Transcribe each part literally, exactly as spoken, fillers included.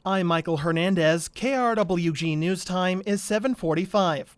I'm Michael Hernandez. K R W G News Time is seven forty-five.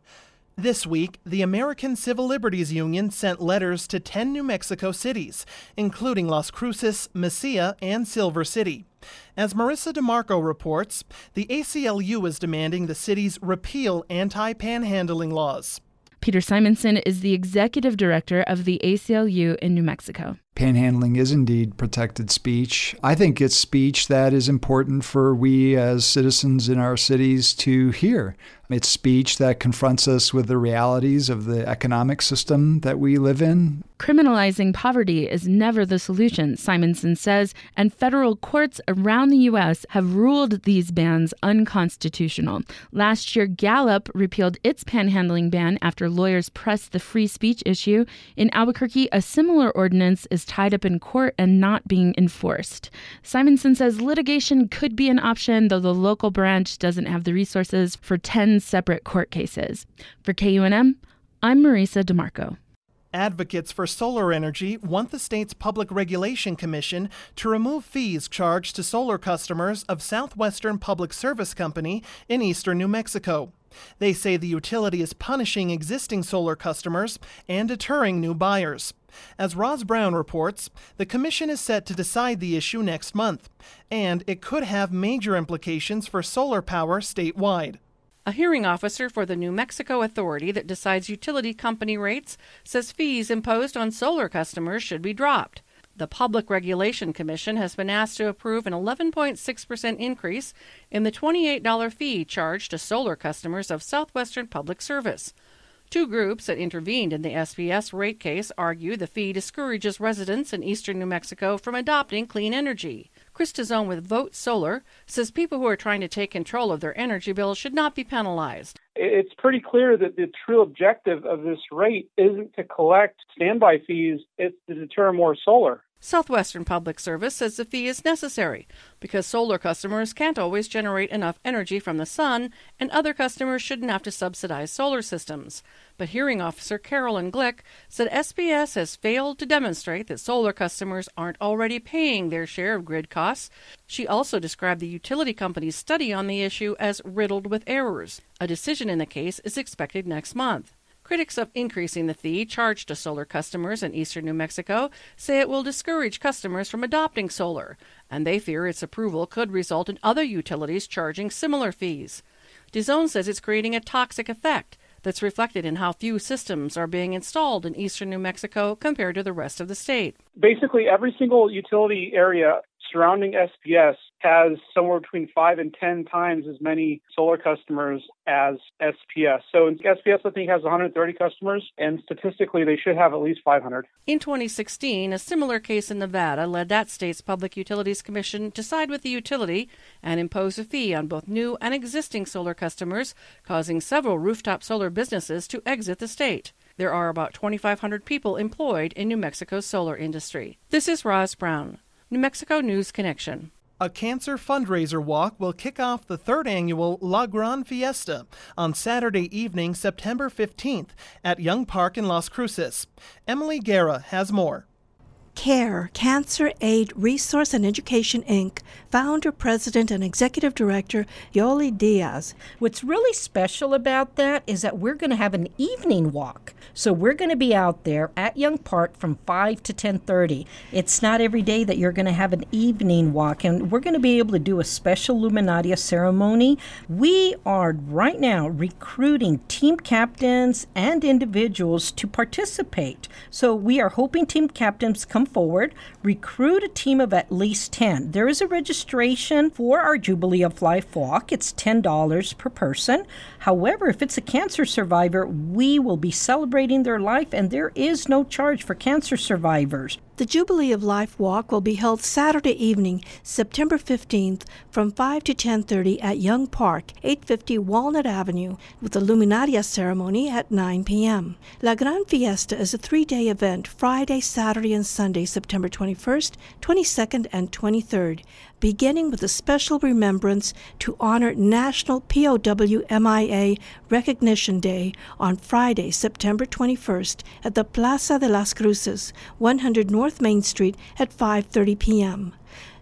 This week, the American Civil Liberties Union sent letters to ten New Mexico cities, including Las Cruces, Mesilla, and Silver City. As Marissa DeMarco reports, the A C L U is demanding the cities repeal anti-panhandling laws. Peter Simonson is the executive director of the A C L U in New Mexico. Panhandling is indeed protected speech. I think it's speech that is important for we as citizens in our cities to hear. It's speech that confronts us with the realities of the economic system that we live in. Criminalizing poverty is never the solution, Simonson says, and federal courts around the U S have ruled these bans unconstitutional. Last year, Gallup repealed its panhandling ban after lawyers pressed the free speech issue. In Albuquerque, a similar ordinance is tied up in court and not being enforced. Simonson says litigation could be an option, though the local branch doesn't have the resources for ten separate court cases. For K U N M, I'm Marissa DeMarco. Advocates for solar energy want the state's Public Regulation Commission to remove fees charged to solar customers of Southwestern Public Service Company in eastern New Mexico. They say the utility is punishing existing solar customers and deterring new buyers. As Roz Brown reports, the commission is set to decide the issue next month, and it could have major implications for solar power statewide. A hearing officer for the New Mexico Authority that decides utility company rates says fees imposed on solar customers should be dropped. The Public Regulation Commission has been asked to approve an eleven point six percent increase in the twenty-eight dollars fee charged to solar customers of Southwestern Public Service. Two groups that intervened in the S B S rate case argue the fee discourages residents in eastern New Mexico from adopting clean energy. Chris Tizone with Vote Solar says people who are trying to take control of their energy bills should not be penalized. It's pretty clear that the true objective of this rate isn't to collect standby fees, it's to deter more solar. Southwestern Public Service says the fee is necessary because solar customers can't always generate enough energy from the sun, and other customers shouldn't have to subsidize solar systems. But hearing officer Carolyn Glick said S B S has failed to demonstrate that solar customers aren't already paying their share of grid costs. She also described the utility company's study on the issue as riddled with errors. A decision in the case is expected next month. Critics of increasing the fee charged to solar customers in eastern New Mexico say it will discourage customers from adopting solar, and they fear its approval could result in other utilities charging similar fees. DAZN says it's creating a toxic effect that's reflected in how few systems are being installed in eastern New Mexico compared to the rest of the state. Basically, every single utility area surrounding S B S has somewhere between five and ten times as many solar customers as S P S. So S P S, I think, has one hundred thirty customers, and statistically, they should have at least five hundred. In twenty sixteen, a similar case in Nevada led that state's Public Utilities Commission to side with the utility and impose a fee on both new and existing solar customers, causing several rooftop solar businesses to exit the state. There are about twenty-five hundred people employed in New Mexico's solar industry. This is Roz Brown, New Mexico News Connection. A cancer fundraiser walk will kick off the third annual La Gran Fiesta on Saturday evening, September fifteenth at Young Park in Las Cruces. Emily Guerra has more. CARE, Cancer Aid Resource and Education, Incorporated, founder, president, and executive director Yoli Diaz. What's really special about that is that we're going to have an evening walk. So we're going to be out there at Young Park from five to ten thirty. It's not every day that you're going to have an evening walk, and we're going to be able to do a special Luminaria ceremony. We are right now recruiting team captains and individuals to participate. So we are hoping team captains come forward, recruit a team of at least ten. There is a registration for our Jubilee of Life walk. It's ten dollars per person. However, if it's a cancer survivor, we will be celebrating their life, and there is no charge for cancer survivors. The Jubilee of Life walk will be held Saturday evening, September fifteenth, from five to ten thirty at Young Park, eight fifty Walnut Avenue, with the Luminaria ceremony at nine p.m. La Gran Fiesta is a three-day event, Friday, Saturday, and Sunday, September twenty-first, twenty-second, and twenty-third, beginning with a special remembrance to honor National P O W M I A Recognition Day on Friday, September twenty-first, at the Plaza de las Cruces, one hundred North Main Street at five thirty p.m.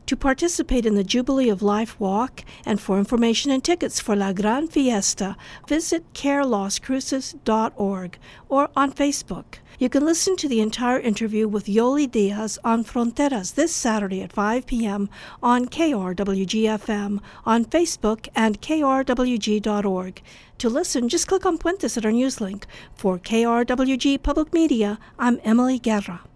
To participate in the Jubilee of Life Walk and for information and tickets for La Gran Fiesta, visit care las cruces dot org or on Facebook. You can listen to the entire interview with Yoli Diaz on Fronteras this Saturday at five p.m. on K R W G F M, on Facebook, and K R W G dot org. To listen, just click on Puentes at our news link. For K R W G Public Media, I'm Emily Guerra.